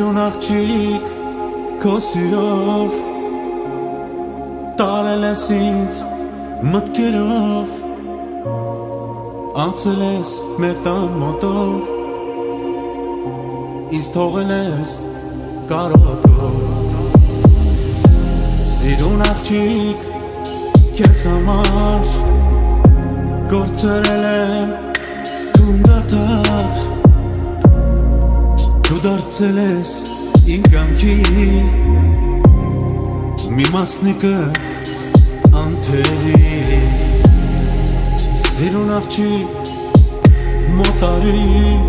Սիրուն աղջիկ քո սիրով տարել ես ինձ մտքերով անցել ես մեր տան մոտով ինձ թողել ես կարոտով Սիրուն աղջիկ քեզ համար գործերել եմ գնդատար Դու դարձել ես իմ կամքի մի մասնիկը անթերի Սիրուն աղջիկ մոտարի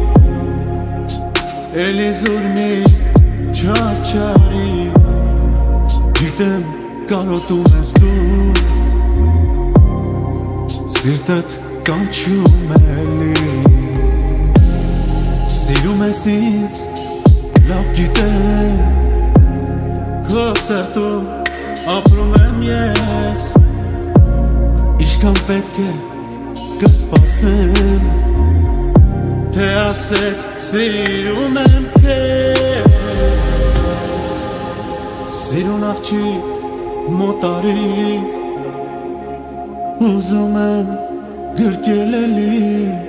էլի զուրմի չարչարի Գիտեմ կարոտում ես դու Սիրտդ կանչում էլի Սիրում ես ինձ լավ գիտեմ Քո սրտում ապրում եմ ես Իշքան պետք է կսպասեմ Թե ասես սիրում եմ քեզ Սիրուն աղջիկ մոտարի Ուզում եմ գրկել էլի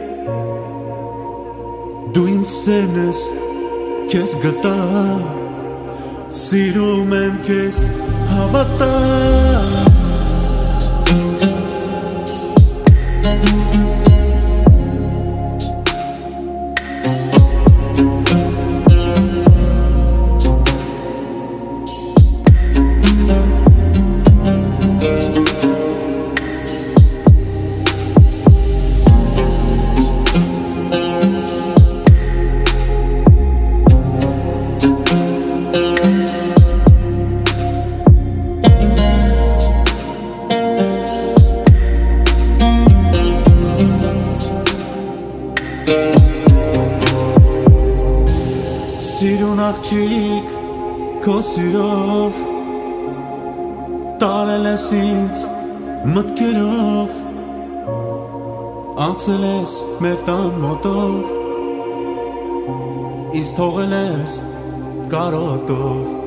Դու իմ սերն ես քեզ գտա Սիրում եմ քեզ հավատա Սիրուն աղջիկ քո սիրով տարել ես ինձ մտքերով անցել ես մեր տան մոտով ինձ թողել ես կարոտով